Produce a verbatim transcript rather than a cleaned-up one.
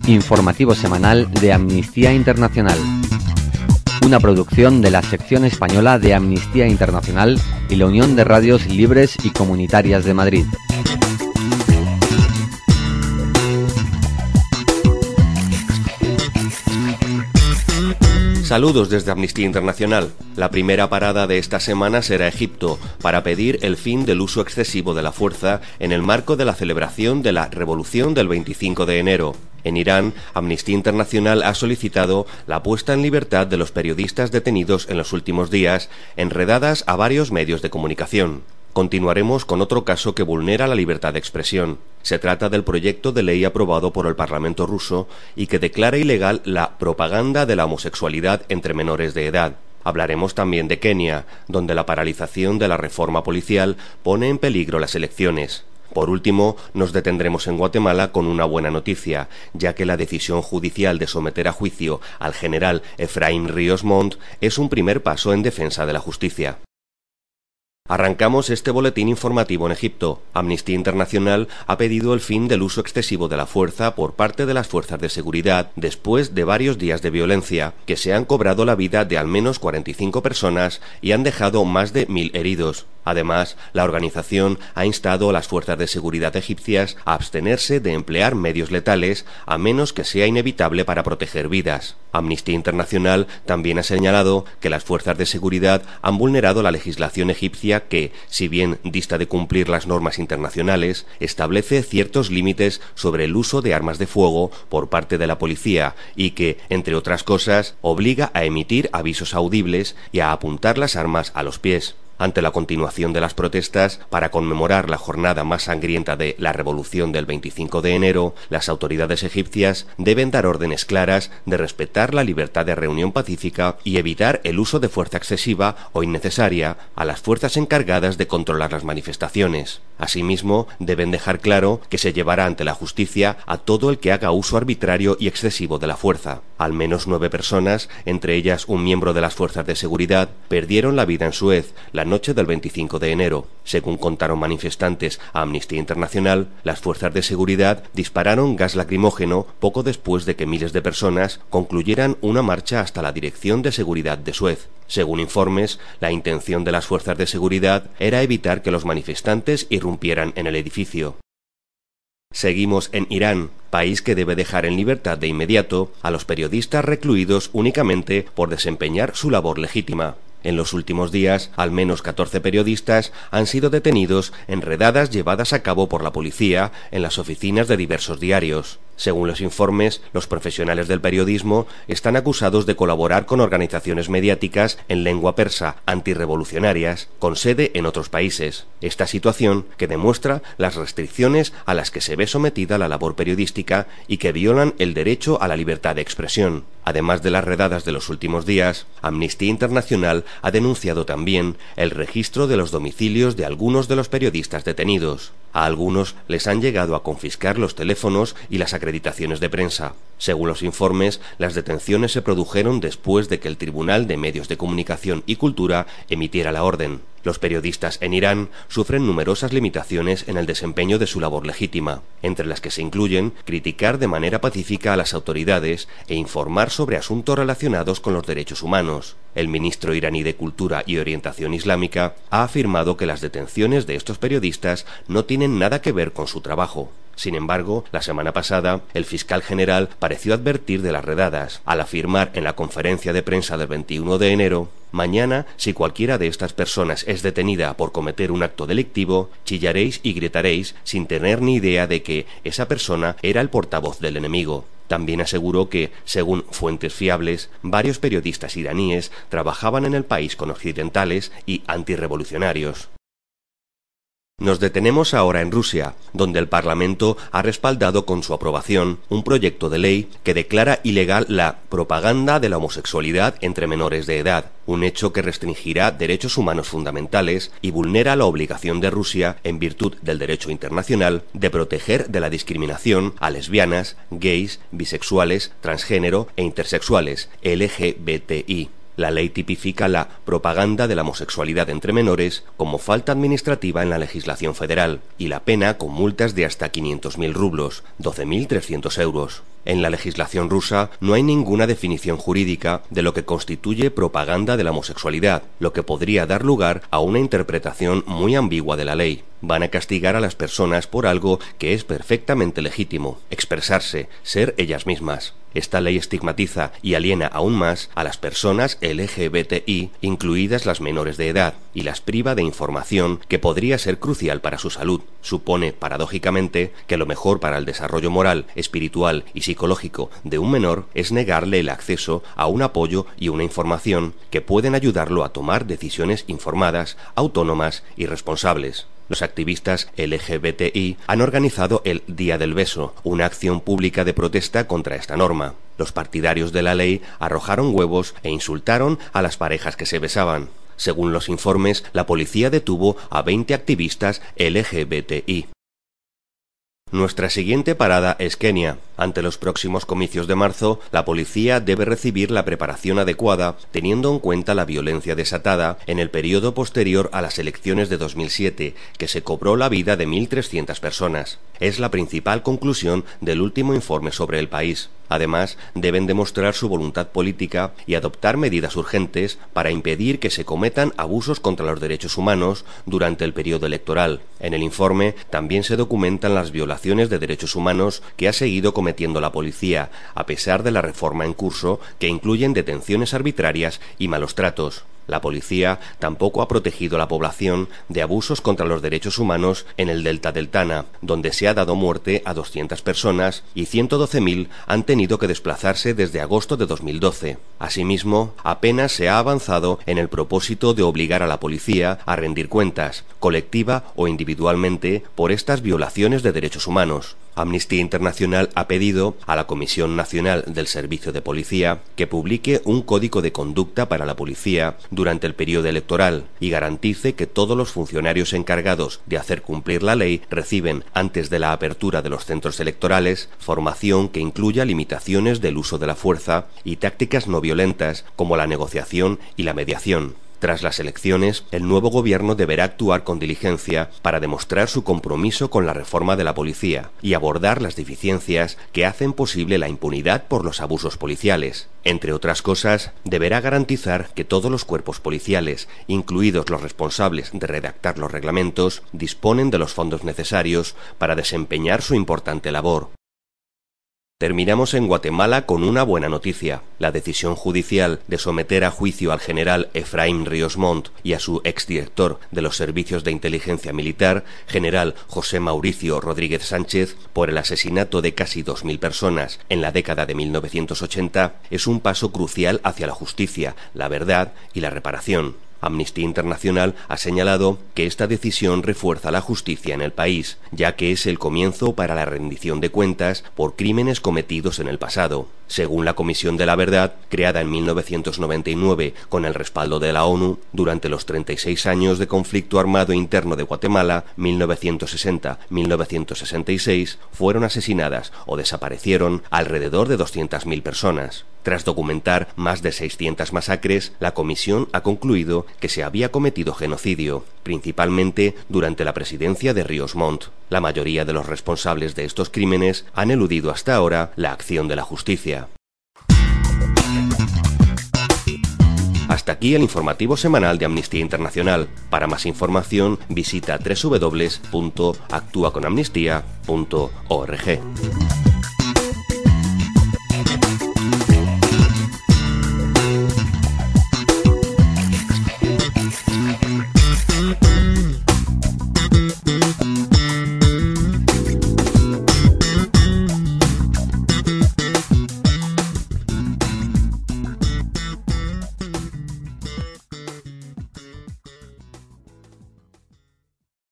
Informativo semanal de Amnistía Internacional. Una producción de la sección española de Amnistía Internacional y la Unión de Radios Libres y Comunitarias de Madrid. Saludos desde Amnistía Internacional. La primera parada de esta semana será Egipto, para pedir el fin del uso excesivo de la fuerza en el marco de la celebración de la Revolución del veinticinco de enero. En Irán, Amnistía Internacional ha solicitado la puesta en libertad de los periodistas detenidos en los últimos días, enredadas a varios medios de comunicación. Continuaremos con otro caso que vulnera la libertad de expresión. Se trata del proyecto de ley aprobado por el Parlamento ruso y que declara ilegal la propaganda de la homosexualidad entre menores de edad. Hablaremos también de Kenia, donde la paralización de la reforma policial pone en peligro las elecciones. Por último, nos detendremos en Guatemala con una buena noticia, ya que la decisión judicial de someter a juicio al general Efraín Ríos Montt es un primer paso en defensa de la justicia. Arrancamos este boletín informativo en Egipto. Amnistía Internacional ha pedido el fin del uso excesivo de la fuerza por parte de las fuerzas de seguridad después de varios días de violencia, que se han cobrado la vida de al menos cuarenta y cinco personas y han dejado más de mil heridos. Además, la organización ha instado a las fuerzas de seguridad egipcias a abstenerse de emplear medios letales a menos que sea inevitable para proteger vidas. Amnistía Internacional también ha señalado que las fuerzas de seguridad han vulnerado la legislación egipcia que, si bien dista de cumplir las normas internacionales, establece ciertos límites sobre el uso de armas de fuego por parte de la policía y que, entre otras cosas, obliga a emitir avisos audibles y a apuntar las armas a los pies. Ante la continuación de las protestas para conmemorar la jornada más sangrienta de la Revolución del veinticinco de enero, las autoridades egipcias deben dar órdenes claras de respetar la libertad de reunión pacífica y evitar el uso de fuerza excesiva o innecesaria a las fuerzas encargadas de controlar las manifestaciones. Asimismo, deben dejar claro que se llevará ante la justicia a todo el que haga uso arbitrario y excesivo de la fuerza. Al menos nueve personas, entre ellas un miembro de las fuerzas de seguridad, perdieron la vida en Suez la noche del veinticinco de enero. Según contaron manifestantes a Amnistía Internacional, las fuerzas de seguridad dispararon gas lacrimógeno poco después de que miles de personas concluyeran una marcha hasta la Dirección de Seguridad de Suez. Según informes, la intención de las fuerzas de seguridad era evitar que los manifestantes irrumpieran en el edificio. Seguimos en Irán, país que debe dejar en libertad de inmediato a los periodistas recluidos únicamente por desempeñar su labor legítima. En los últimos días, al menos catorce periodistas han sido detenidos en redadas llevadas a cabo por la policía en las oficinas de diversos diarios. Según los informes, los profesionales del periodismo están acusados de colaborar con organizaciones mediáticas en lengua persa antirrevolucionarias, con sede en otros países. Esta situación que demuestra las restricciones a las que se ve sometida la labor periodística y que violan el derecho a la libertad de expresión. Además de las redadas de los últimos días, Amnistía Internacional ha denunciado también el registro de los domicilios de algunos de los periodistas detenidos. A algunos les han llegado a confiscar los teléfonos y las acreditaciones de prensa. Según los informes, las detenciones se produjeron después de que el Tribunal de Medios de Comunicación y Cultura emitiera la orden. Los periodistas en Irán sufren numerosas limitaciones en el desempeño de su labor legítima, entre las que se incluyen criticar de manera pacífica a las autoridades e informar sobre asuntos relacionados con los derechos humanos. El ministro iraní de Cultura y Orientación Islámica ha afirmado que las detenciones de estos periodistas no tienen nada que ver con su trabajo. Sin embargo, la semana pasada, el fiscal general pareció advertir de las redadas, al afirmar en la conferencia de prensa del veintiuno de enero: «Mañana, si cualquiera de estas personas es detenida por cometer un acto delictivo, chillaréis y gritaréis sin tener ni idea de que esa persona era el portavoz del enemigo». También aseguró que, según fuentes fiables, varios periodistas iraníes trabajaban en el país con occidentales y antirrevolucionarios. Nos detenemos ahora en Rusia, donde el Parlamento ha respaldado con su aprobación un proyecto de ley que declara ilegal la propaganda de la homosexualidad entre menores de edad, un hecho que restringirá derechos humanos fundamentales y vulnera la obligación de Rusia, en virtud del derecho internacional, de proteger de la discriminación a lesbianas, gays, bisexuales, transgénero e intersexuales, L G B T I. La ley tipifica la propaganda de la homosexualidad entre menores como falta administrativa en la legislación federal y la pena con multas de hasta quinientos mil rublos, doce mil trescientos euros. En la legislación rusa no hay ninguna definición jurídica de lo que constituye propaganda de la homosexualidad, lo que podría dar lugar a una interpretación muy ambigua de la ley. Van a castigar a las personas por algo que es perfectamente legítimo: expresarse, ser ellas mismas. Esta ley estigmatiza y aliena aún más a las personas L G B T I, incluidas las menores de edad, y las priva de información que podría ser crucial para su salud. Supone, paradójicamente, que lo mejor para el desarrollo moral, espiritual y psicológico de un menor es negarle el acceso a un apoyo y una información que pueden ayudarlo a tomar decisiones informadas, autónomas y responsables. Los activistas L G B T I han organizado el Día del Beso, una acción pública de protesta contra esta norma. Los partidarios de la ley arrojaron huevos e insultaron a las parejas que se besaban. Según los informes, la policía detuvo a veinte activistas L G B T I. Nuestra siguiente parada es Kenia. Ante los próximos comicios de marzo, la policía debe recibir la preparación adecuada, teniendo en cuenta la violencia desatada en el periodo posterior a las elecciones de dos mil siete, que se cobró la vida de mil trescientas personas. Es la principal conclusión del último informe sobre el país. Además, deben demostrar su voluntad política y adoptar medidas urgentes para impedir que se cometan abusos contra los derechos humanos durante el periodo electoral. En el informe también se documentan las violaciones de derechos humanos que ha seguido cometiendo la policía, a pesar de la reforma en curso, que incluyen detenciones arbitrarias y malos tratos. La policía tampoco ha protegido a la población de abusos contra los derechos humanos en el delta del Tana, donde se ha dado muerte a doscientas personas y ciento doce mil han tenido que desplazarse desde agosto de dos mil doce. Asimismo, apenas se ha avanzado en el propósito de obligar a la policía a rendir cuentas, colectiva o individualmente, por estas violaciones de derechos humanos. Amnistía Internacional ha pedido a la Comisión Nacional del Servicio de Policía que publique un código de conducta para la policía durante el periodo electoral y garantice que todos los funcionarios encargados de hacer cumplir la ley reciben, antes de la apertura de los centros electorales, formación que incluya limitaciones del uso de la fuerza y tácticas no violentas como la negociación y la mediación. Tras las elecciones, el nuevo gobierno deberá actuar con diligencia para demostrar su compromiso con la reforma de la policía y abordar las deficiencias que hacen posible la impunidad por los abusos policiales. Entre otras cosas, deberá garantizar que todos los cuerpos policiales, incluidos los responsables de redactar los reglamentos, disponen de los fondos necesarios para desempeñar su importante labor. Terminamos en Guatemala con una buena noticia. La decisión judicial de someter a juicio al general Efraín Ríos Montt y a su exdirector de los servicios de inteligencia militar, general José Mauricio Rodríguez Sánchez, por el asesinato de casi dos mil personas en la década de mil novecientos ochenta, es un paso crucial hacia la justicia, la verdad y la reparación. Amnistía Internacional ha señalado que esta decisión refuerza la justicia en el país, ya que es el comienzo para la rendición de cuentas por crímenes cometidos en el pasado. Según la Comisión de la Verdad, creada en mil novecientos noventa y nueve con el respaldo de la ONU, durante los treinta y seis años de conflicto armado interno de Guatemala, mil novecientos sesenta a mil novecientos sesenta y seis, fueron asesinadas o desaparecieron alrededor de doscientas mil personas. Tras documentar más de seiscientas masacres, la comisión ha concluido que se había cometido genocidio, principalmente durante la presidencia de Ríos Montt. La mayoría de los responsables de estos crímenes han eludido hasta ahora la acción de la justicia. Hasta aquí el informativo semanal de Amnistía Internacional. Para más información visita doble u doble u doble u punto actúa con amnistía punto org.